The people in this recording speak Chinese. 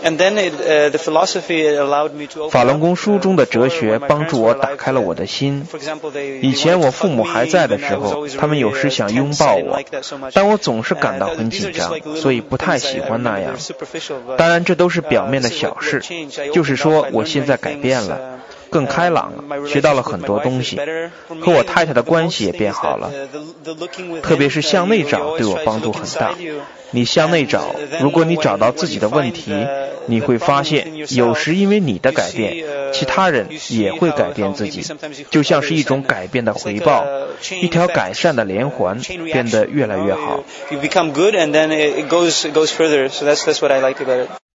法轮功书中的哲学帮助我打开了我的心。以前我父母还在的时候，他们有时想拥抱我，但我总是感到很紧张，所以不太喜欢那样。当然这都是表面的小事，就是说我现在改变了，更开朗了，学到了很多东西，和我太太的关系也变好了，特别是向内找对我帮助很大。你向内找，如果你找到自己的问题，你会发现有时因为你的改变，其他人也会改变自己，就像是一种改变的回报，一条改善的连环，变得越来越好。